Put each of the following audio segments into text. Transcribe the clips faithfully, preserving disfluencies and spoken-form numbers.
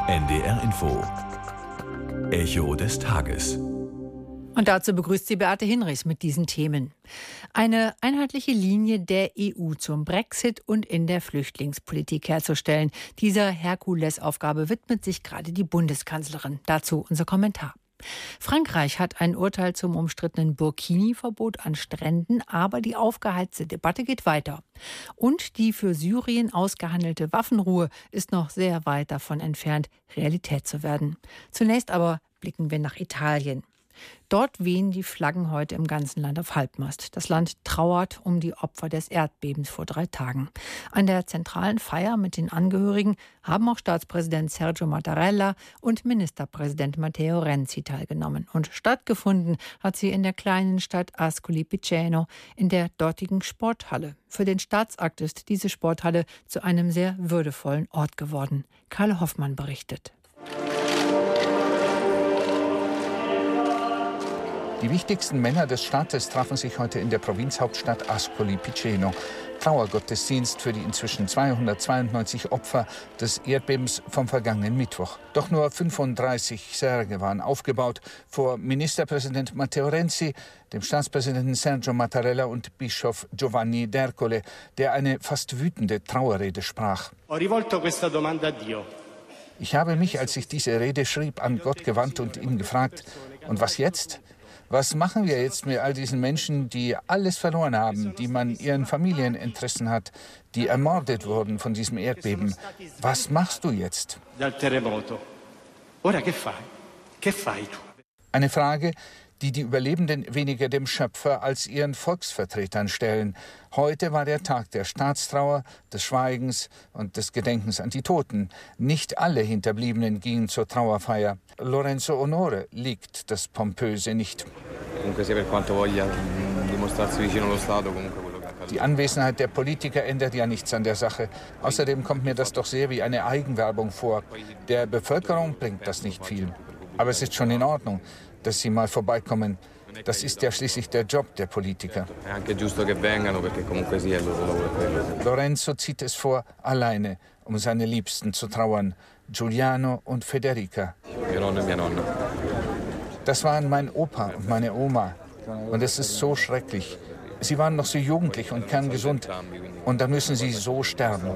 N D R Info. Echo des Tages. Und dazu begrüßt sie Beate Hinrichs mit diesen Themen. Eine einheitliche Linie der E U zum Brexit und in der Flüchtlingspolitik herzustellen. Dieser Herkulesaufgabe widmet sich gerade die Bundeskanzlerin. Dazu unser Kommentar. Frankreich hat ein Urteil zum umstrittenen Burkini-Verbot an Stränden, aber die aufgeheizte Debatte geht weiter. Und die für Syrien ausgehandelte Waffenruhe ist noch sehr weit davon entfernt, Realität zu werden. Zunächst aber blicken wir nach Italien. Dort wehen die Flaggen heute im ganzen Land auf Halbmast. Das Land trauert um die Opfer des Erdbebens vor drei Tagen. An der zentralen Feier mit den Angehörigen haben auch Staatspräsident Sergio Mattarella und Ministerpräsident Matteo Renzi teilgenommen. Und stattgefunden hat sie in der kleinen Stadt Ascoli Piceno, in der dortigen Sporthalle. Für den Staatsakt ist diese Sporthalle zu einem sehr würdevollen Ort geworden. Karl Hoffmann berichtet. Die wichtigsten Männer des Staates trafen sich heute in der Provinzhauptstadt Ascoli Piceno. Trauergottesdienst für die inzwischen zweihundertzweiundneunzig Opfer des Erdbebens vom vergangenen Mittwoch. Doch nur fünfunddreißig Särge waren aufgebaut vor Ministerpräsident Matteo Renzi, dem Staatspräsidenten Sergio Mattarella und Bischof Giovanni d'Ercole, der eine fast wütende Trauerrede sprach. Ich habe mich, als ich diese Rede schrieb, an Gott gewandt und ihn gefragt, und was jetzt? Was machen wir jetzt mit all diesen Menschen, die alles verloren haben, die man ihren Familien entrissen hat, die ermordet wurden von diesem Erdbeben? Was machst du jetzt? Eine Frage, die die Überlebenden weniger dem Schöpfer als ihren Volksvertretern stellen. Heute war der Tag der Staatstrauer, des Schweigens und des Gedenkens an die Toten. Nicht alle Hinterbliebenen gingen zur Trauerfeier. Lorenzo Onore liegt das Pompöse nicht. Die Anwesenheit der Politiker ändert ja nichts an der Sache. Außerdem kommt mir das doch sehr wie eine Eigenwerbung vor. Der Bevölkerung bringt das nicht viel. Aber es ist schon in Ordnung, dass sie mal vorbeikommen. Das ist ja schließlich der Job der Politiker. Lorenzo zieht es vor, alleine um seine Liebsten zu trauern, Giuliano und Federica. Das waren mein Opa und meine Oma. Und es ist so schrecklich. Sie waren noch so jugendlich und kerngesund. Und da müssen sie so sterben.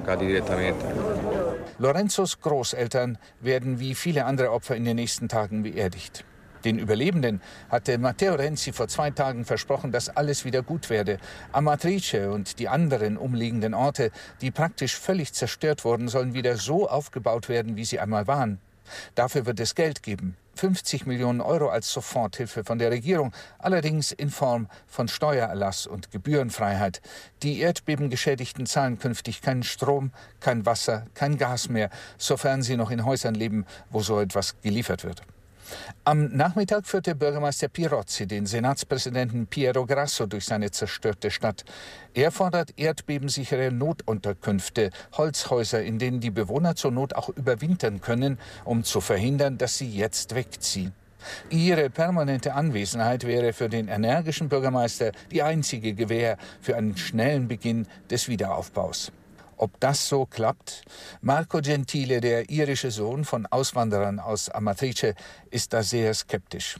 Lorenzos Großeltern werden wie viele andere Opfer in den nächsten Tagen beerdigt. Den Überlebenden hatte Matteo Renzi vor zwei Tagen versprochen, dass alles wieder gut werde. Amatrice und die anderen umliegenden Orte, die praktisch völlig zerstört wurden, sollen wieder so aufgebaut werden, wie sie einmal waren. Dafür wird es Geld geben. fünfzig Millionen Euro als Soforthilfe von der Regierung, allerdings in Form von Steuererlass und Gebührenfreiheit. Die Erdbebengeschädigten zahlen künftig keinen Strom, kein Wasser, kein Gas mehr, sofern sie noch in Häusern leben, wo so etwas geliefert wird. Am Nachmittag führte Bürgermeister Pirozzi den Senatspräsidenten Piero Grasso durch seine zerstörte Stadt. Er fordert erdbebensichere Notunterkünfte, Holzhäuser, in denen die Bewohner zur Not auch überwintern können, um zu verhindern, dass sie jetzt wegziehen. Ihre permanente Anwesenheit wäre für den energischen Bürgermeister die einzige Gewähr für einen schnellen Beginn des Wiederaufbaus. Ob das so klappt? Marco Gentile, der irische Sohn von Auswanderern aus Amatrice, ist da sehr skeptisch.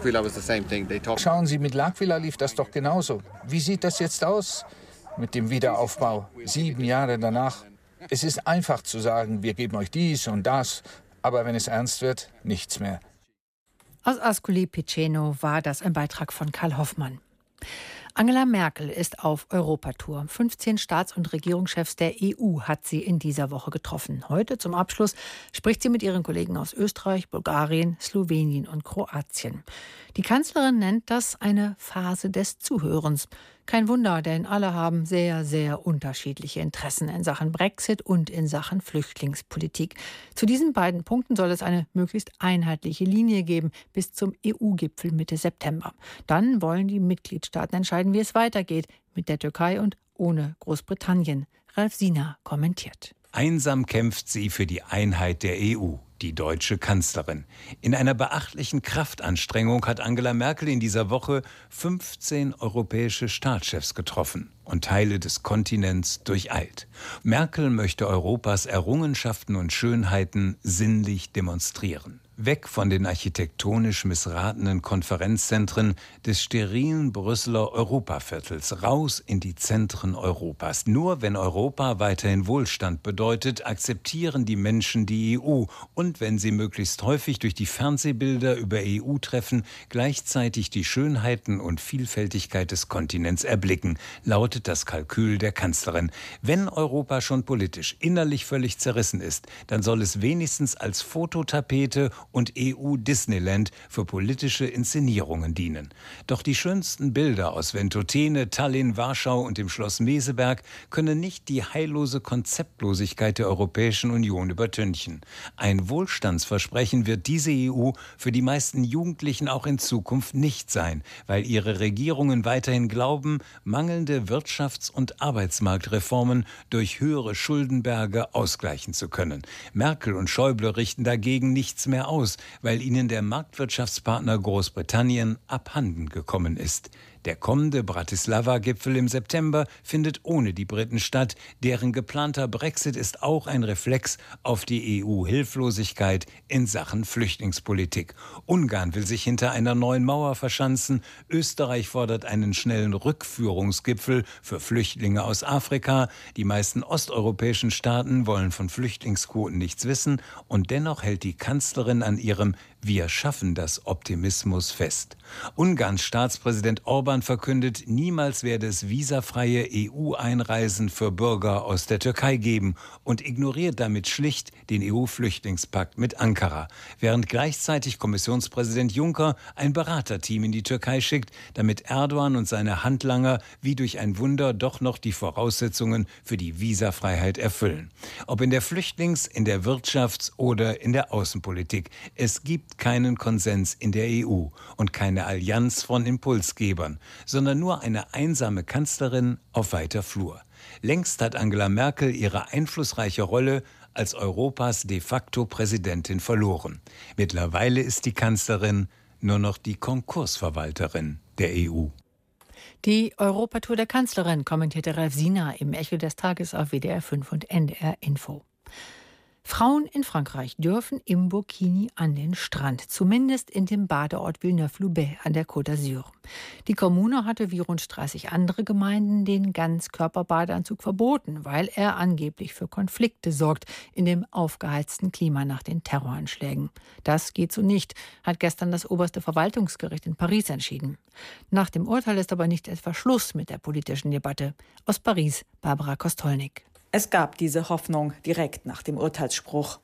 Schauen Sie, mit L'Aquila lief das doch genauso. Wie sieht das jetzt aus mit dem Wiederaufbau, sieben Jahre danach? Es ist einfach zu sagen, wir geben euch dies und das, aber wenn es ernst wird, nichts mehr. Aus Ascoli Piceno war das ein Beitrag von Karl Hoffmann. Angela Merkel ist auf Europatour. fünfzehn Staats- und Regierungschefs der E U hat sie in dieser Woche getroffen. Heute zum Abschluss spricht sie mit ihren Kollegen aus Österreich, Bulgarien, Slowenien und Kroatien. Die Kanzlerin nennt das eine Phase des Zuhörens. Kein Wunder, denn alle haben sehr, sehr unterschiedliche Interessen in Sachen Brexit und in Sachen Flüchtlingspolitik. Zu diesen beiden Punkten soll es eine möglichst einheitliche Linie geben bis zum E U-Gipfel Mitte September. Dann wollen die Mitgliedstaaten entscheiden, wie es weitergeht mit der Türkei und ohne Großbritannien. Ralf Sina kommentiert. Einsam kämpft sie für die Einheit der E U. die deutsche Kanzlerin. In einer beachtlichen Kraftanstrengung hat Angela Merkel in dieser Woche fünfzehn europäische Staatschefs getroffen und Teile des Kontinents durcheilt. Merkel möchte Europas Errungenschaften und Schönheiten sinnlich demonstrieren. Weg von den architektonisch missratenen Konferenzzentren des sterilen Brüsseler Europaviertels, raus in die Zentren Europas. Nur wenn Europa weiterhin Wohlstand bedeutet, akzeptieren die Menschen die E U. Und wenn sie möglichst häufig durch die Fernsehbilder über E U-Treffen gleichzeitig die Schönheiten und Vielfältigkeit des Kontinents erblicken, lautet das Kalkül der Kanzlerin. Wenn Europa schon politisch innerlich völlig zerrissen ist, dann soll es wenigstens als Fototapete und E U-Disneyland für politische Inszenierungen dienen. Doch die schönsten Bilder aus Ventotene, Tallinn, Warschau und dem Schloss Meseberg können nicht die heillose Konzeptlosigkeit der Europäischen Union übertünchen. Ein Wohlstandsversprechen wird diese E U für die meisten Jugendlichen auch in Zukunft nicht sein, weil ihre Regierungen weiterhin glauben, mangelnde Wirtschafts- und Arbeitsmarktreformen durch höhere Schuldenberge ausgleichen zu können. Merkel und Schäuble richten dagegen nichts mehr aus, weil ihnen der Marktwirtschaftspartner Großbritannien abhanden gekommen ist. Der kommende Bratislava-Gipfel im September findet ohne die Briten statt. Deren geplanter Brexit ist auch ein Reflex auf die E U-Hilflosigkeit in Sachen Flüchtlingspolitik. Ungarn will sich hinter einer neuen Mauer verschanzen. Österreich fordert einen schnellen Rückführungsgipfel für Flüchtlinge aus Afrika. Die meisten osteuropäischen Staaten wollen von Flüchtlingsquoten nichts wissen. Und dennoch hält die Kanzlerin an ihrem Wir schaffen das Optimismus fest. Ungarns Staatspräsident Orbán verkündet, niemals werde es visafreie E U-Einreisen für Bürger aus der Türkei geben und ignoriert damit schlicht den E U-Flüchtlingspakt mit Ankara, während gleichzeitig Kommissionspräsident Juncker ein Beraterteam in die Türkei schickt, damit Erdogan und seine Handlanger wie durch ein Wunder doch noch die Voraussetzungen für die Visafreiheit erfüllen. Ob in der Flüchtlings-, in der Wirtschafts- oder in der Außenpolitik. Es gibt keinen Konsens in der E U und keine Allianz von Impulsgebern, sondern nur eine einsame Kanzlerin auf weiter Flur. Längst hat Angela Merkel ihre einflussreiche Rolle als Europas de facto Präsidentin verloren. Mittlerweile ist die Kanzlerin nur noch die Konkursverwalterin der E U. Die Europatour der Kanzlerin kommentierte Ralf Sina im Echo des Tages auf W D R fünf und N D R Info. Frauen in Frankreich dürfen im Burkini an den Strand, zumindest in dem Badeort Villeneuve-Loubet an der Côte d'Azur. Die Kommune hatte wie rund dreißig andere Gemeinden den Ganzkörperbadeanzug verboten, weil er angeblich für Konflikte sorgt in dem aufgeheizten Klima nach den Terroranschlägen. Das geht so nicht, hat gestern das oberste Verwaltungsgericht in Paris entschieden. Nach dem Urteil ist aber nicht etwa Schluss mit der politischen Debatte. Aus Paris, Barbara Kostolnik. Es gab diese Hoffnung direkt nach dem Urteilsspruch.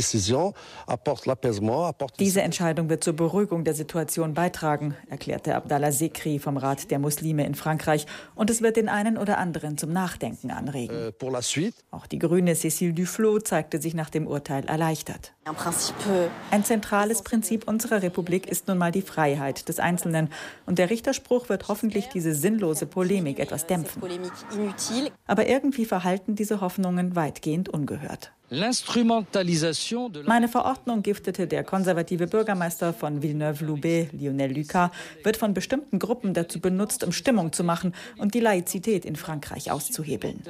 Diese Entscheidung wird zur Beruhigung der Situation beitragen, erklärte Abdallah Zekri vom Rat der Muslime in Frankreich. Und es wird den einen oder anderen zum Nachdenken anregen. Auch die Grüne Cécile Duflot zeigte sich nach dem Urteil erleichtert. Ein zentrales Prinzip unserer Republik ist nun mal die Freiheit des Einzelnen. Und der Richterspruch wird hoffentlich diese sinnlose Polemik etwas dämpfen. Aber irgendwie verhalten diese Hoffnungen weitgehend ungehört. Meine Verordnung, giftete der konservative Bürgermeister von Villeneuve-Loubet, Lionel Lucas, wird von bestimmten Gruppen dazu benutzt, um Stimmung zu machen und die Laizität in Frankreich auszuhebeln.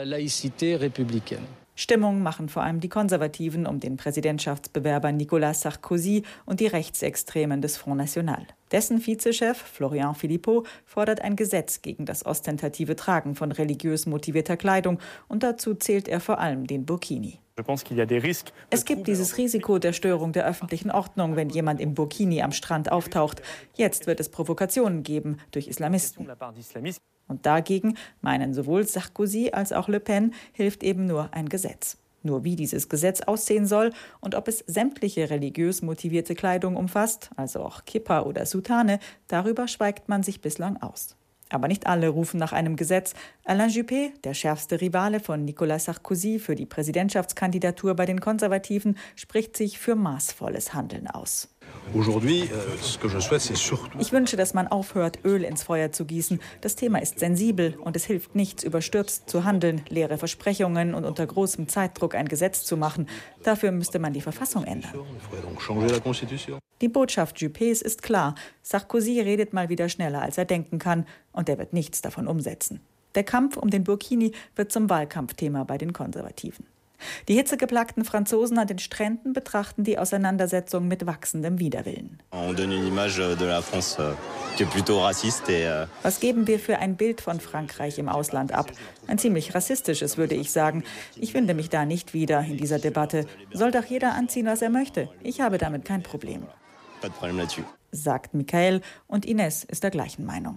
Stimmung machen vor allem die Konservativen um den Präsidentschaftsbewerber Nicolas Sarkozy und die Rechtsextremen des Front National. Dessen Vizechef Florian Philippot fordert ein Gesetz gegen das ostentative Tragen von religiös motivierter Kleidung und dazu zählt er vor allem den Burkini. Es gibt dieses Risiko der Störung der öffentlichen Ordnung, wenn jemand im Burkini am Strand auftaucht. Jetzt wird es Provokationen geben durch Islamisten. Und dagegen, meinen sowohl Sarkozy als auch Le Pen, hilft eben nur ein Gesetz. Nur wie dieses Gesetz aussehen soll und ob es sämtliche religiös motivierte Kleidung umfasst, also auch Kippa oder Soutane, darüber schweigt man sich bislang aus. Aber nicht alle rufen nach einem Gesetz. Alain Juppé, der schärfste Rivale von Nicolas Sarkozy für die Präsidentschaftskandidatur bei den Konservativen, spricht sich für maßvolles Handeln aus. Ich wünsche, dass man aufhört, Öl ins Feuer zu gießen. Das Thema ist sensibel und es hilft nichts, überstürzt zu handeln, leere Versprechungen und unter großem Zeitdruck ein Gesetz zu machen. Dafür müsste man die Verfassung ändern. Die Botschaft Juppés ist klar. Sarkozy redet mal wieder schneller, als er denken kann, und er wird nichts davon umsetzen. Der Kampf um den Burkini wird zum Wahlkampfthema bei den Konservativen. Die hitzegeplagten Franzosen an den Stränden betrachten die Auseinandersetzung mit wachsendem Widerwillen. Was geben wir für ein Bild von Frankreich im Ausland ab? Ein ziemlich rassistisches, würde ich sagen. Ich finde mich da nicht wieder in dieser Debatte. Soll doch jeder anziehen, was er möchte. Ich habe damit kein Problem. Sagt Michael, und Ines ist der gleichen Meinung.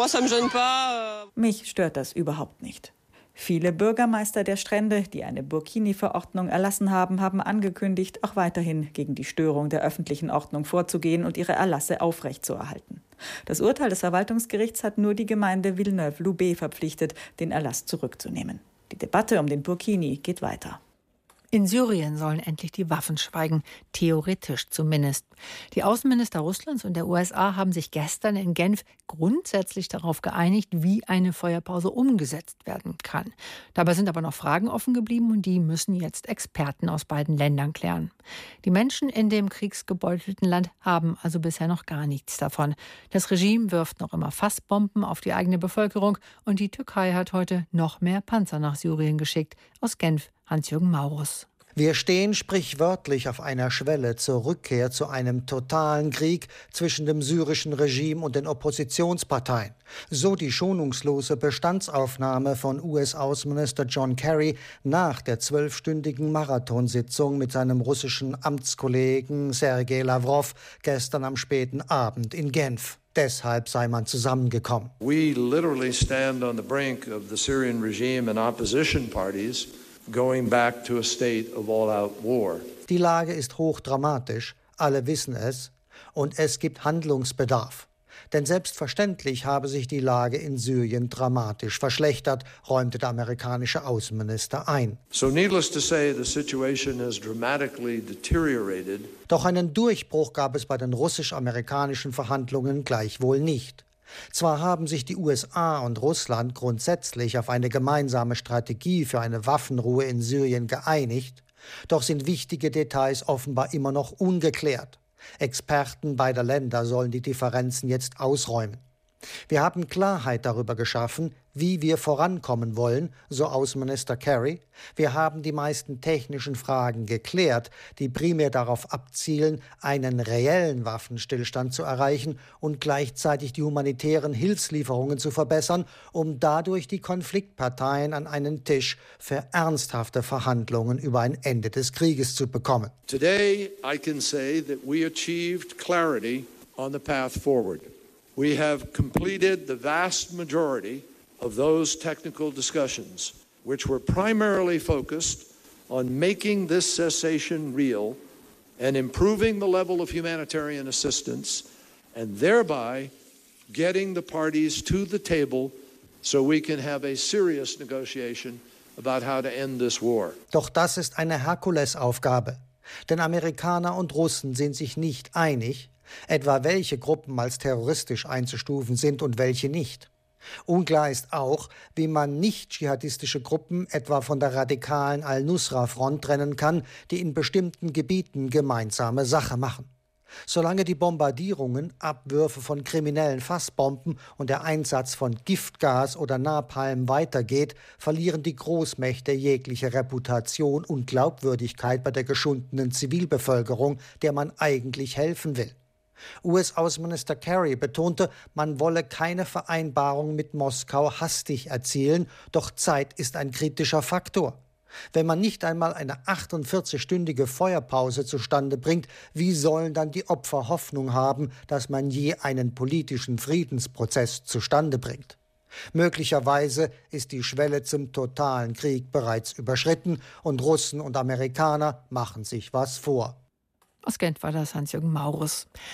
Mich stört das überhaupt nicht. Viele Bürgermeister der Strände, die eine Burkini-Verordnung erlassen haben, haben angekündigt, auch weiterhin gegen die Störung der öffentlichen Ordnung vorzugehen und ihre Erlasse aufrechtzuerhalten. Das Urteil des Verwaltungsgerichts hat nur die Gemeinde Villeneuve-Loubet verpflichtet, den Erlass zurückzunehmen. Die Debatte um den Burkini geht weiter. In Syrien sollen endlich die Waffen schweigen, theoretisch zumindest. Die Außenminister Russlands und der U S A haben sich gestern in Genf grundsätzlich darauf geeinigt, wie eine Feuerpause umgesetzt werden kann. Dabei sind aber noch Fragen offen geblieben und die müssen jetzt Experten aus beiden Ländern klären. Die Menschen in dem kriegsgebeutelten Land haben also bisher noch gar nichts davon. Das Regime wirft noch immer Fassbomben auf die eigene Bevölkerung und die Türkei hat heute noch mehr Panzer nach Syrien geschickt. Aus Genf Hans-Jürgen Maurus. Wir stehen sprichwörtlich auf einer Schwelle zur Rückkehr zu einem totalen Krieg zwischen dem syrischen Regime und den Oppositionsparteien. So die schonungslose Bestandsaufnahme von U S-Außenminister John Kerry nach der zwölfstündigen Marathonsitzung mit seinem russischen Amtskollegen Sergei Lavrov gestern am späten Abend in Genf. Deshalb sei man zusammengekommen. We literally stand on the brink of the Syrian regime and opposition parties going back to a state of all-out war. Die Lage ist hochdramatisch, alle wissen es, und es gibt Handlungsbedarf. Denn selbstverständlich habe sich die Lage in Syrien dramatisch verschlechtert, räumte der amerikanische Außenminister ein. So needless to say, the situation has dramatically deteriorated. Doch einen Durchbruch gab es bei den russisch-amerikanischen Verhandlungen gleichwohl nicht. Zwar haben sich die U S A und Russland grundsätzlich auf eine gemeinsame Strategie für eine Waffenruhe in Syrien geeinigt, doch sind wichtige Details offenbar immer noch ungeklärt. Experten beider Länder sollen die Differenzen jetzt ausräumen. Wir haben Klarheit darüber geschaffen, wie wir vorankommen wollen, so Außenminister Kerry. Wir haben die meisten technischen Fragen geklärt, die primär darauf abzielen, einen reellen Waffenstillstand zu erreichen und gleichzeitig die humanitären Hilfslieferungen zu verbessern, um dadurch die Konfliktparteien an einen Tisch für ernsthafte Verhandlungen über ein Ende des Krieges zu bekommen. Today I can say that we achieved clarity on the path forward. We have completed the vast majority of those technical discussions, which were primarily focused on making this cessation real and improving the level of humanitarian assistance and thereby getting the parties to the table so we can have a serious negotiation about how to end this war. Doch das ist eine Herkulesaufgabe, denn Amerikaner und Russen sind sich nicht einig, etwa welche Gruppen als terroristisch einzustufen sind und welche nicht. Unklar ist auch, wie man nicht-dschihadistische Gruppen etwa von der radikalen Al-Nusra-Front trennen kann, die in bestimmten Gebieten gemeinsame Sache machen. Solange die Bombardierungen, Abwürfe von kriminellen Fassbomben und der Einsatz von Giftgas oder Napalm weitergeht, verlieren die Großmächte jegliche Reputation und Glaubwürdigkeit bei der geschundenen Zivilbevölkerung, der man eigentlich helfen will. U S-Außenminister Kerry betonte, man wolle keine Vereinbarung mit Moskau hastig erzielen, doch Zeit ist ein kritischer Faktor. Wenn man nicht einmal eine achtundvierzigstündige Feuerpause zustande bringt, wie sollen dann die Opfer Hoffnung haben, dass man je einen politischen Friedensprozess zustande bringt? Möglicherweise ist die Schwelle zum totalen Krieg bereits überschritten und Russen und Amerikaner machen sich was vor. Aus Genf war das Hans-Jürgen Maurus.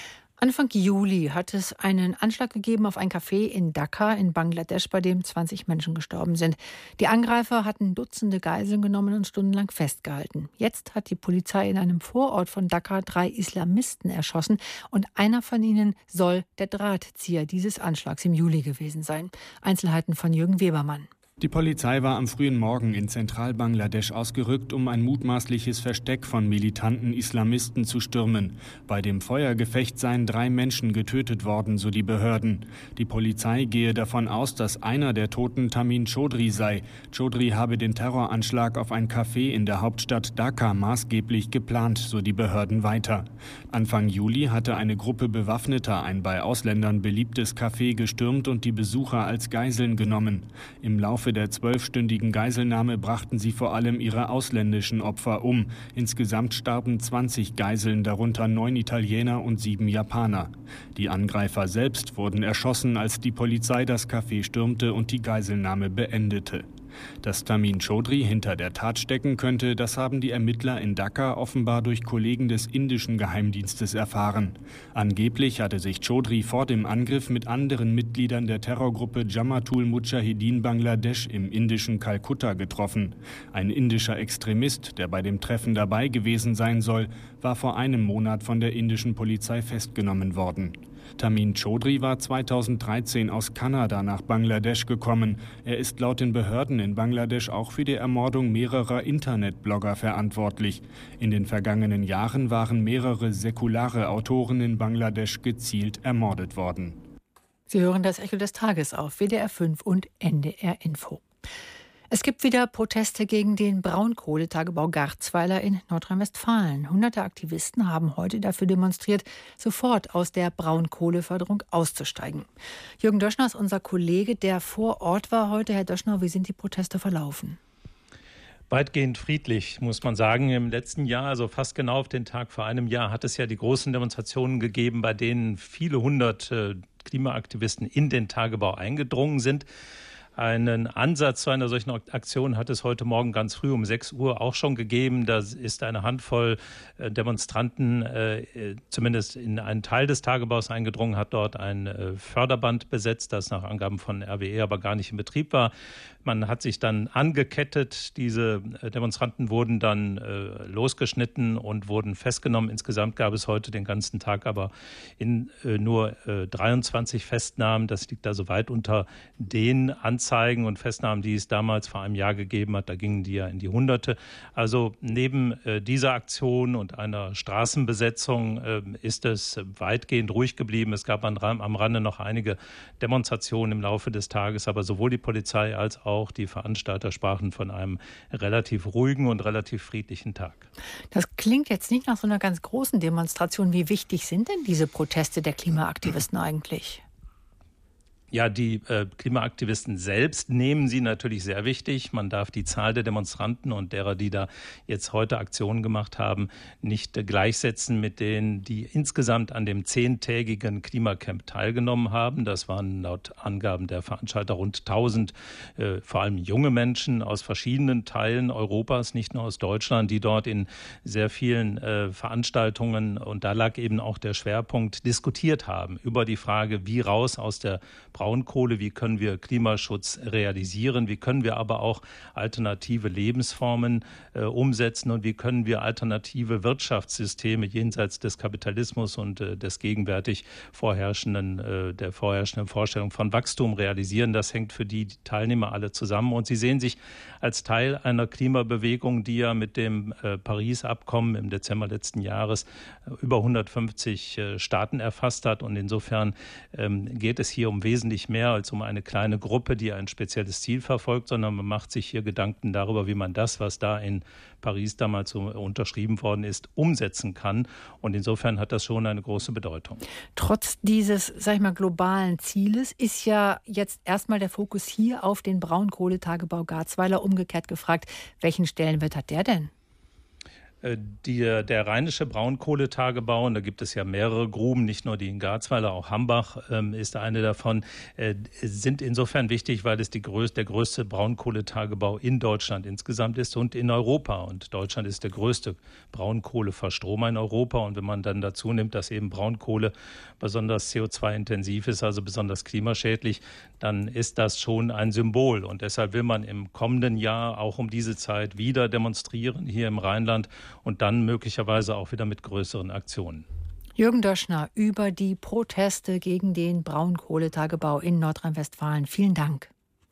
Anfang Juli hat es einen Anschlag gegeben auf ein Café in Dhaka in Bangladesch, bei dem zwanzig Menschen gestorben sind. Die Angreifer hatten Dutzende Geiseln genommen und stundenlang festgehalten. Jetzt hat die Polizei in einem Vorort von Dhaka drei Islamisten erschossen und einer von ihnen soll der Drahtzieher dieses Anschlags im Juli gewesen sein. Einzelheiten von Jürgen Webermann. Die Polizei war am frühen Morgen in Zentral-Bangladesch ausgerückt, um ein mutmaßliches Versteck von militanten Islamisten zu stürmen. Bei dem Feuergefecht seien drei Menschen getötet worden, so die Behörden. Die Polizei gehe davon aus, dass einer der Toten Tamin Chaudhry sei. Chaudhry habe den Terroranschlag auf ein Café in der Hauptstadt Dhaka maßgeblich geplant, so die Behörden weiter. Anfang Juli hatte eine Gruppe Bewaffneter ein bei Ausländern beliebtes Café gestürmt und die Besucher als Geiseln genommen. Im Laufe der zwölfstündigen Geiselnahme brachten sie vor allem ihre ausländischen Opfer um. Insgesamt starben zwanzig Geiseln, darunter neun Italiener und sieben Japaner. Die Angreifer selbst wurden erschossen, als die Polizei das Café stürmte und die Geiselnahme beendete. Dass Tamin Chaudhry hinter der Tat stecken könnte, das haben die Ermittler in Dhaka offenbar durch Kollegen des indischen Geheimdienstes erfahren. Angeblich hatte sich Chaudhry vor dem Angriff mit anderen Mitgliedern der Terrorgruppe Jamatul Mujahedin Bangladesh im indischen Kalkutta getroffen. Ein indischer Extremist, der bei dem Treffen dabei gewesen sein soll, war vor einem Monat von der indischen Polizei festgenommen worden. Tamin Chaudhry war zweitausenddreizehn aus Kanada nach Bangladesch gekommen. Er ist laut den Behörden in Bangladesch auch für die Ermordung mehrerer Internetblogger verantwortlich. In den vergangenen Jahren waren mehrere säkulare Autoren in Bangladesch gezielt ermordet worden. Sie hören das Echo des Tages auf W D R fünf und N D R Info. Es gibt wieder Proteste gegen den Braunkohletagebau Garzweiler in Nordrhein-Westfalen. Hunderte Aktivisten haben heute dafür demonstriert, sofort aus der Braunkohleförderung auszusteigen. Jürgen Döschner ist unser Kollege, der vor Ort war heute. Herr Döschner, wie sind die Proteste verlaufen? Weitgehend friedlich, muss man sagen. Im letzten Jahr, also fast genau auf den Tag vor einem Jahr, hat es ja die großen Demonstrationen gegeben, bei denen viele hundert äh, Klimaaktivisten in den Tagebau eingedrungen sind. Einen Ansatz zu einer solchen Aktion hat es heute Morgen ganz früh um sechs Uhr auch schon gegeben. Da ist eine Handvoll Demonstranten äh, zumindest in einen Teil des Tagebaus eingedrungen, hat dort ein äh, Förderband besetzt, das nach Angaben von R W E aber gar nicht in Betrieb war. Man hat sich dann angekettet. Diese Demonstranten wurden dann äh, losgeschnitten und wurden festgenommen. Insgesamt gab es heute den ganzen Tag aber in äh, nur äh, dreiundzwanzig Festnahmen. Das liegt also weit unter den Anzeigen und Festnahmen, die es damals vor einem Jahr gegeben hat. Da gingen die ja in die Hunderte. Also neben äh, dieser Aktion und einer Straßenbesetzung äh, ist es weitgehend ruhig geblieben. Es gab an, am Rande noch einige Demonstrationen im Laufe des Tages, aber sowohl die Polizei als auch Auch die Veranstalter sprachen von einem relativ ruhigen und relativ friedlichen Tag. Das klingt jetzt nicht nach so einer ganz großen Demonstration. Wie wichtig sind denn diese Proteste der Klimaaktivisten eigentlich? Ja, die äh, Klimaaktivisten selbst nehmen sie natürlich sehr wichtig. Man darf die Zahl der Demonstranten und derer, die da jetzt heute Aktionen gemacht haben, nicht äh, gleichsetzen mit denen, die insgesamt an dem zehntägigen Klimacamp teilgenommen haben. Das waren laut Angaben der Veranstalter rund tausend, äh, vor allem junge Menschen aus verschiedenen Teilen Europas, nicht nur aus Deutschland, die dort in sehr vielen äh, Veranstaltungen, und da lag eben auch der Schwerpunkt, diskutiert haben über die Frage, wie raus aus der Braunkohle, wie können wir Klimaschutz realisieren, wie können wir aber auch alternative Lebensformen äh, umsetzen und wie können wir alternative Wirtschaftssysteme jenseits des Kapitalismus und äh, des gegenwärtig vorherrschenden, äh, der vorherrschenden Vorstellung von Wachstum realisieren. Das hängt für die Teilnehmer alle zusammen und sie sehen sich als Teil einer Klimabewegung, die ja mit dem äh, Paris-Abkommen im Dezember letzten Jahres äh, über hundertfünfzig äh, Staaten erfasst hat und insofern ähm, geht es hier um wesentlich nicht mehr als um eine kleine Gruppe, die ein spezielles Ziel verfolgt, sondern man macht sich hier Gedanken darüber, wie man das, was da in Paris damals so unterschrieben worden ist, umsetzen kann. Und insofern hat das schon eine große Bedeutung. Trotz dieses, sag ich mal, globalen Zieles ist ja jetzt erstmal der Fokus hier auf den Braunkohletagebau Garzweiler. Umgekehrt gefragt, welchen Stellenwert hat der denn? Die, der rheinische Braunkohletagebau, und da gibt es ja mehrere Gruben, nicht nur die in Garzweiler, auch Hambach ähm, ist eine davon, äh, sind insofern wichtig, weil es die größ- der größte Braunkohletagebau in Deutschland insgesamt ist und in Europa. Und Deutschland ist der größte Braunkohleverstromer in Europa. Und wenn man dann dazu nimmt, dass eben Braunkohle besonders C O zwei intensiv ist, also besonders klimaschädlich, dann ist das schon ein Symbol. Und deshalb will man im kommenden Jahr auch um diese Zeit wieder demonstrieren hier im Rheinland und dann möglicherweise auch wieder mit größeren Aktionen. Jürgen Döschner über die Proteste gegen den Braunkohletagebau in Nordrhein-Westfalen. Vielen Dank.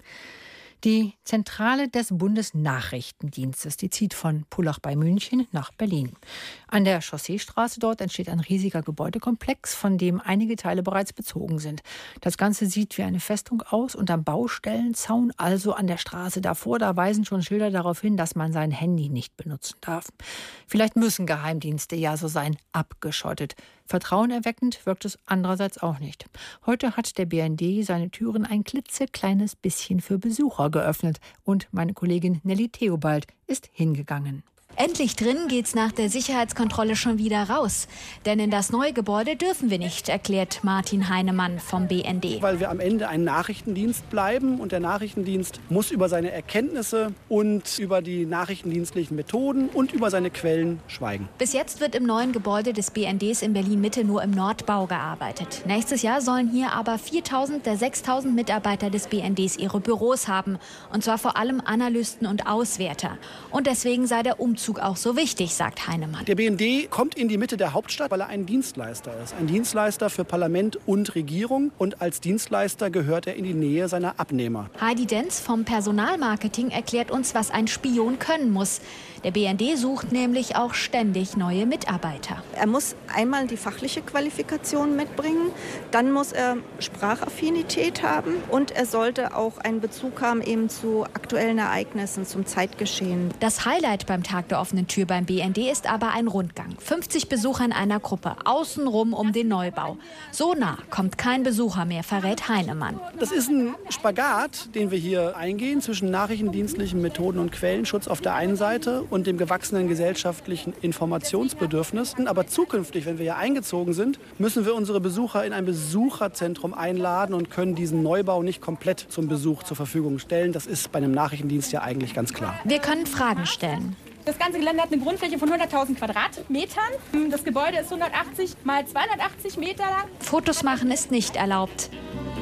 Die Zentrale des Bundesnachrichtendienstes, die zieht von Pullach bei München nach Berlin. An der Chausseestraße dort entsteht ein riesiger Gebäudekomplex, von dem einige Teile bereits bezogen sind. Das Ganze sieht wie eine Festung aus und am Baustellenzaun, also an der Straße davor, da weisen schon Schilder darauf hin, dass man sein Handy nicht benutzen darf. Vielleicht müssen Geheimdienste ja so sein, abgeschottet. Vertrauenerweckend wirkt es andererseits auch nicht. Heute hat der B N D seine Türen ein klitzekleines bisschen für Besucher geöffnet. Und meine Kollegin Nelly Theobald ist hingegangen. Endlich drin geht's nach der Sicherheitskontrolle schon wieder raus. Denn in das neue Gebäude dürfen wir nicht, erklärt Martin Heinemann vom B N D. Weil wir am Ende ein Nachrichtendienst bleiben und der Nachrichtendienst muss über seine Erkenntnisse und über die nachrichtendienstlichen Methoden und über seine Quellen schweigen. Bis jetzt wird im neuen Gebäude des B N Ds in Berlin-Mitte nur im Nordbau gearbeitet. Nächstes Jahr sollen hier aber viertausend der sechstausend Mitarbeiter des B N Ds ihre Büros haben. Und zwar vor allem Analysten und Auswerter. Und deswegen sei der Umzug auch so wichtig, sagt Heinemann. Der B N D kommt in die Mitte der Hauptstadt, weil er ein Dienstleister ist. Ein Dienstleister für Parlament und Regierung. Und als Dienstleister gehört er in die Nähe seiner Abnehmer. Heidi Denz vom Personalmarketing erklärt uns, was ein Spion können muss. Der B N D sucht nämlich auch ständig neue Mitarbeiter. Er muss einmal die fachliche Qualifikation mitbringen, dann muss er Sprachaffinität haben und er sollte auch einen Bezug haben eben zu aktuellen Ereignissen, zum Zeitgeschehen. Das Highlight beim Tag der offenen Tür beim B N D ist aber ein Rundgang. fünfzig Besucher in einer Gruppe, außenrum um den Neubau. So nah kommt kein Besucher mehr, verrät Heinemann. Das ist ein Spagat, den wir hier eingehen zwischen nachrichtendienstlichen Methoden und Quellenschutz auf der einen Seite und dem gewachsenen gesellschaftlichen Informationsbedürfnis. Aber zukünftig, wenn wir hier eingezogen sind, müssen wir unsere Besucher in ein Besucherzentrum einladen und können diesen Neubau nicht komplett zum Besuch zur Verfügung stellen. Das ist bei einem Nachrichtendienst ja eigentlich ganz klar. Wir können Fragen stellen. Das ganze Gelände hat eine Grundfläche von hunderttausend Quadratmetern. Das Gebäude ist hundertachtzig mal zweihundertachtzig Meter lang. Fotos machen ist nicht erlaubt.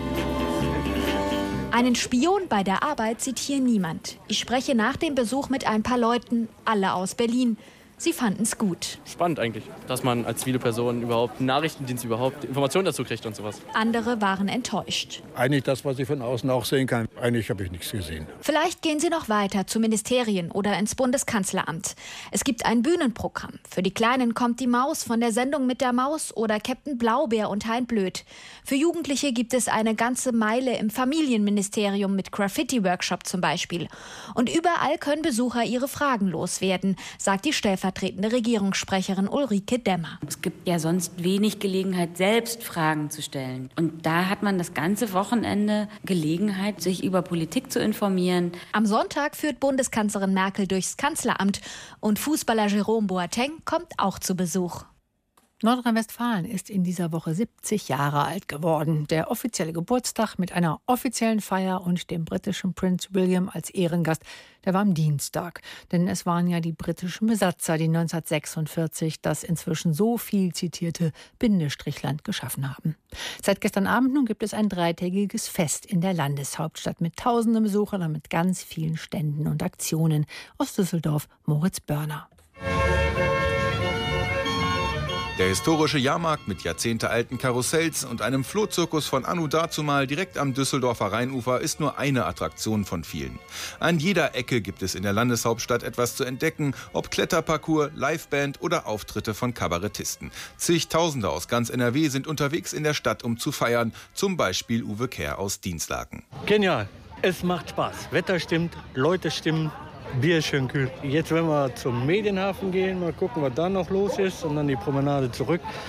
Einen Spion bei der Arbeit sieht hier niemand. Ich spreche nach dem Besuch mit ein paar Leuten, alle aus Berlin. Sie fanden es gut. Spannend eigentlich, dass man als zivile Person überhaupt, Nachrichtendienst überhaupt Informationen dazu kriegt und sowas. Andere waren enttäuscht. Eigentlich das, was ich von außen auch sehen kann. Eigentlich habe ich nichts gesehen. Vielleicht gehen Sie noch weiter zu Ministerien oder ins Bundeskanzleramt. Es gibt ein Bühnenprogramm. Für die Kleinen kommt die Maus von der Sendung mit der Maus oder Captain Blaubeer und Hein Blöd. Für Jugendliche gibt es eine ganze Meile im Familienministerium mit Graffiti-Workshop zum Beispiel. Und überall können Besucher ihre Fragen loswerden, sagt die Stellvertretende Stellvertretende Regierungssprecherin Ulrike Demmer. Es gibt ja sonst wenig Gelegenheit, selbst Fragen zu stellen. Und da hat man das ganze Wochenende Gelegenheit, sich über Politik zu informieren. Am Sonntag führt Bundeskanzlerin Merkel durchs Kanzleramt und Fußballer Jerome Boateng kommt auch zu Besuch. Nordrhein-Westfalen ist in dieser Woche siebzig Jahre alt geworden. Der offizielle Geburtstag mit einer offiziellen Feier und dem britischen Prinz William als Ehrengast, der war am Dienstag. Denn es waren ja die britischen Besatzer, die neunzehnhundertsechsundvierzig das inzwischen so viel zitierte Bindestrichland geschaffen haben. Seit gestern Abend nun gibt es ein dreitägiges Fest in der Landeshauptstadt mit tausenden Besuchern und mit ganz vielen Ständen und Aktionen. Aus Düsseldorf, Moritz Börner. Der historische Jahrmarkt mit jahrzehntealten Karussells und einem Flohzirkus von anno dazumal direkt am Düsseldorfer Rheinufer ist nur eine Attraktion von vielen. An jeder Ecke gibt es in der Landeshauptstadt etwas zu entdecken, ob Kletterparcours, Liveband oder Auftritte von Kabarettisten. Zigtausende aus ganz N R W sind unterwegs in der Stadt, um zu feiern, zum Beispiel Uwe Kehr aus Dinslaken. Genial, es macht Spaß. Wetter stimmt, Leute stimmen. Bier ist schön kühl. Jetzt werden wir zum Medienhafen gehen, mal gucken, was da noch los ist und dann die Promenade zurück.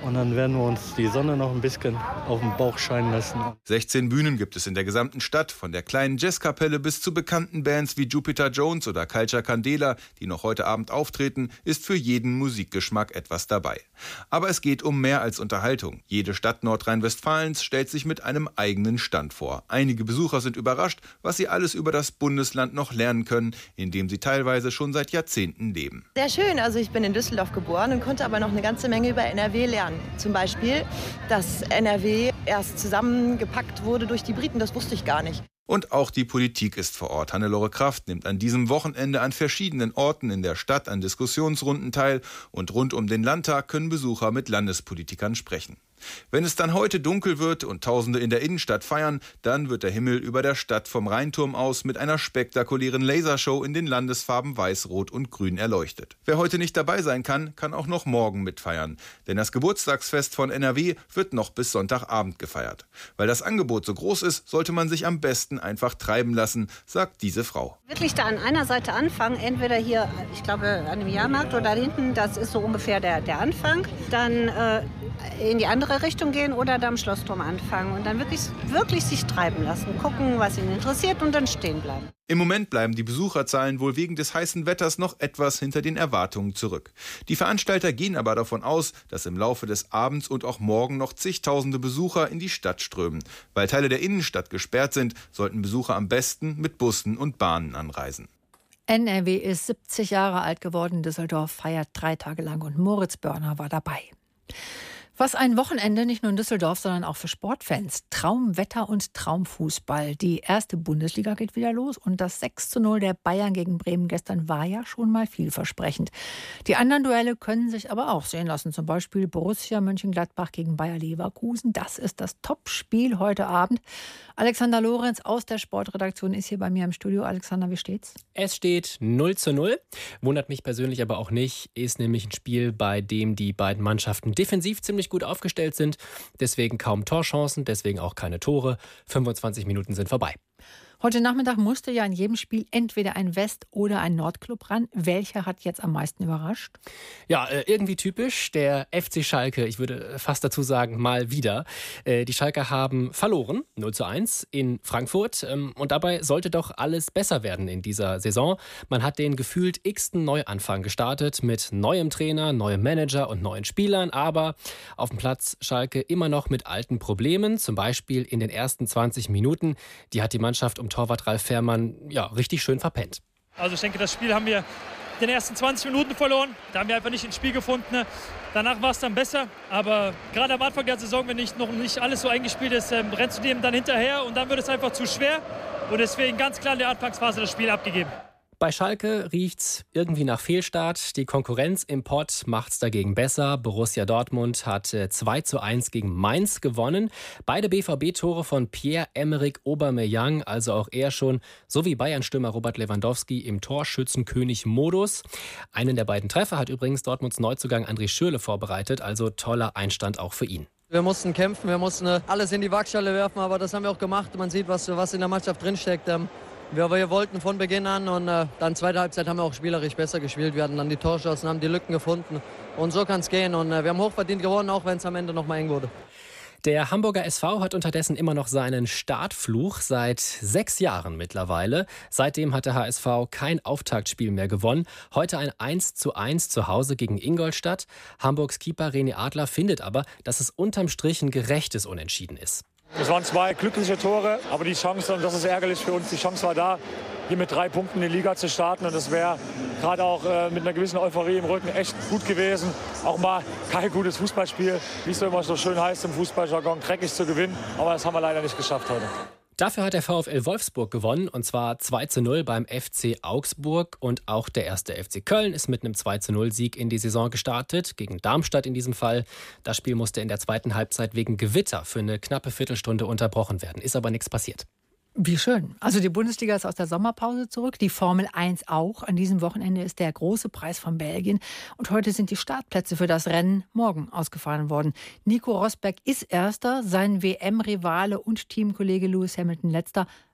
und dann werden wir uns die Sonne noch ein bisschen auf den Bauch scheinen lassen. sechzehn Bühnen gibt es in der gesamten Stadt, von der kleinen Jazzkapelle bis zu bekannten Bands wie Jupiter Jones oder Culture Candela, die noch heute Abend auftreten, ist für jeden Musikgeschmack etwas dabei. Aber es geht um mehr als Unterhaltung. Jede Stadt Nordrhein-Westfalens stellt sich mit einem eigenen Stand vor. Einige Besucher sind überrascht, was sie alles über das Bundesland noch lernen können, in dem sie teilweise schon seit Jahrzehnten leben. Sehr schön, also ich bin in Düsseldorf geboren und konnte aber noch eine ganze Menge über N R W lernen. Zum Beispiel, dass N R W erst zusammengepackt wurde durch die Briten, das wusste ich gar nicht. Und auch die Politik ist vor Ort. Hannelore Kraft nimmt an diesem Wochenende an verschiedenen Orten in der Stadt an Diskussionsrunden teil. Und rund um den Landtag können Besucher mit Landespolitikern sprechen. Wenn es dann heute dunkel wird und Tausende in der Innenstadt feiern, dann wird der Himmel über der Stadt vom Rheinturm aus mit einer spektakulären Lasershow in den Landesfarben Weiß, Rot und Grün erleuchtet. Wer heute nicht dabei sein kann, kann auch noch morgen mitfeiern. Denn das Geburtstagsfest von N R W wird noch bis Sonntagabend gefeiert. Weil das Angebot so groß ist, sollte man sich am besten einfach treiben lassen, sagt diese Frau. Wirklich da an einer Seite anfangen, entweder hier, ich glaube, an dem Jahrmarkt oder hinten, das ist so ungefähr der, der Anfang, dann äh, in die andere Richtung gehen oder da am Schlossturm anfangen und dann wirklich, wirklich sich treiben lassen, gucken, was ihn interessiert und dann stehen bleiben. Im Moment bleiben die Besucherzahlen wohl wegen des heißen Wetters noch etwas hinter den Erwartungen zurück. Die Veranstalter gehen aber davon aus, dass im Laufe des Abends und auch morgen noch zigtausende Besucher in die Stadt strömen. Weil Teile der Innenstadt gesperrt sind, sollten Besucher am besten mit Bussen und Bahnen anreisen. N R W ist siebzig Jahre alt geworden. Düsseldorf feiert drei Tage lang und Moritz Börner war dabei. Was ein Wochenende nicht nur in Düsseldorf, sondern auch für Sportfans. Traumwetter und Traumfußball. Die erste Bundesliga geht wieder los und das sechs zu null der Bayern gegen Bremen gestern war ja schon mal vielversprechend. Die anderen Duelle können sich aber auch sehen lassen. Zum Beispiel Borussia Mönchengladbach gegen Bayer Leverkusen. Das ist das Topspiel heute Abend. Alexander Lorenz aus der Sportredaktion ist hier bei mir im Studio. Alexander, wie steht's? Es steht null zu null. Wundert mich persönlich aber auch nicht. Ist nämlich ein Spiel, bei dem die beiden Mannschaften defensiv ziemlich gut aufgestellt sind. Deswegen kaum Torchancen, deswegen auch keine Tore. fünfundzwanzig Minuten sind vorbei. Heute Nachmittag musste ja in jedem Spiel entweder ein West- oder ein Nordclub ran. Welcher hat jetzt am meisten überrascht? Ja, irgendwie typisch. Der F C Schalke, ich würde fast dazu sagen, mal wieder. Die Schalker haben verloren, null zu eins in Frankfurt. Und dabei sollte doch alles besser werden in dieser Saison. Man hat den gefühlt x-ten Neuanfang gestartet mit neuem Trainer, neuem Manager und neuen Spielern. Aber auf dem Platz Schalke immer noch mit alten Problemen. Zum Beispiel in den ersten zwanzig Minuten. Die hat die Mannschaft um Torwart Ralf Fährmann ja richtig schön verpennt. Also ich denke, das Spiel haben wir in den ersten zwanzig Minuten verloren. Da haben wir einfach nicht ins Spiel gefunden. Danach war es dann besser. Aber gerade am Anfang der Saison, wenn nicht, noch nicht alles so eingespielt ist, ähm, rennst du dem dann hinterher und dann wird es einfach zu schwer. Und deswegen ganz klar in der Anfangsphase das Spiel abgegeben. Bei Schalke riecht's irgendwie nach Fehlstart. Die Konkurrenz im Pott macht's dagegen besser. Borussia Dortmund hat zwei zu eins gegen Mainz gewonnen. Beide B V B-Tore von Pierre-Emerick Aubameyang, also auch er schon, sowie Bayern-Stürmer Robert Lewandowski im Torschützenkönig-Modus. Einen der beiden Treffer hat übrigens Dortmunds Neuzugang André Schürrle vorbereitet, also toller Einstand auch für ihn. Wir mussten kämpfen, wir mussten alles in die Waagschale werfen, aber das haben wir auch gemacht. Man sieht, was, was in der Mannschaft drinsteckt. Wir, wir wollten von Beginn an und äh, dann zweite Halbzeit haben wir auch spielerisch besser gespielt. Wir hatten dann die Torchancen, haben die Lücken gefunden und so kann es gehen. Und äh, wir haben hochverdient gewonnen, auch wenn es am Ende noch mal eng wurde. Der Hamburger S V hat unterdessen immer noch seinen Startfluch seit sechs Jahren mittlerweile. Seitdem hat der H S V kein Auftaktspiel mehr gewonnen. Heute ein eins zu eins zu Hause gegen Ingolstadt. Hamburgs Keeper René Adler findet aber, dass es unterm Strich ein gerechtes Unentschieden ist. Es waren zwei glückliche Tore, aber die Chance, und das ist ärgerlich für uns, die Chance war da, hier mit drei Punkten in die Liga zu starten. Und das wäre gerade auch äh, mit einer gewissen Euphorie im Rücken echt gut gewesen. Auch mal kein gutes Fußballspiel, wie es so immer so schön heißt im Fußballjargon, dreckig zu gewinnen. Aber das haben wir leider nicht geschafft heute. Dafür hat der VfL Wolfsburg gewonnen, und zwar zwei zu null beim F C Augsburg. Und auch der erste F C Köln ist mit einem zwei zu null Sieg in die Saison gestartet, gegen Darmstadt in diesem Fall. Das Spiel musste in der zweiten Halbzeit wegen Gewitter für eine knappe Viertelstunde unterbrochen werden. Ist aber nichts passiert. Wie schön. Also die Bundesliga ist aus der Sommerpause zurück, die Formel eins auch. An diesem Wochenende ist der große Preis von Belgien. Und heute sind die Startplätze für das Rennen morgen ausgefahren worden. Nico Rosberg ist Erster, sein W M-Rivale und Teamkollege Lewis Hamilton Letzter.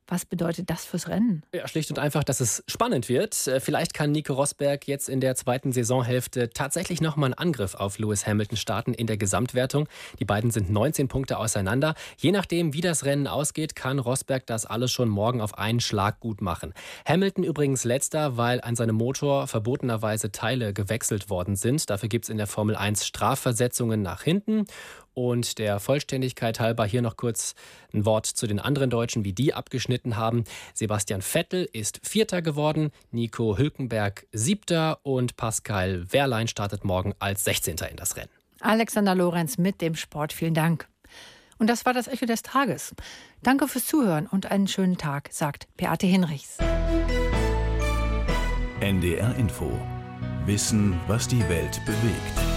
Was bedeutet das fürs Rennen? Ja, schlicht und einfach, dass es spannend wird. Vielleicht kann Nico Rosberg jetzt in der zweiten Saisonhälfte tatsächlich nochmal einen Angriff auf Lewis Hamilton starten in der Gesamtwertung. Die beiden sind neunzehn Punkte auseinander. Je nachdem, wie das Rennen ausgeht, kann Rosberg das alles schon morgen auf einen Schlag gut machen. Hamilton übrigens letzter, weil an seinem Motor verbotenerweise Teile gewechselt worden sind. Dafür gibt es in der Formel eins Strafversetzungen nach hinten. Und der Vollständigkeit halber hier noch kurz ein Wort zu den anderen Deutschen, wie die abgeschnitten haben. Sebastian Vettel ist Vierter geworden, Nico Hülkenberg Siebter und Pascal Wehrlein startet morgen als Sechzehnter in das Rennen. Alexander Lorenz mit dem Sport, vielen Dank. Und das war das Echo des Tages. Danke fürs Zuhören und einen schönen Tag, sagt Beate Hinrichs. N D R Info. Wissen, was die Welt bewegt.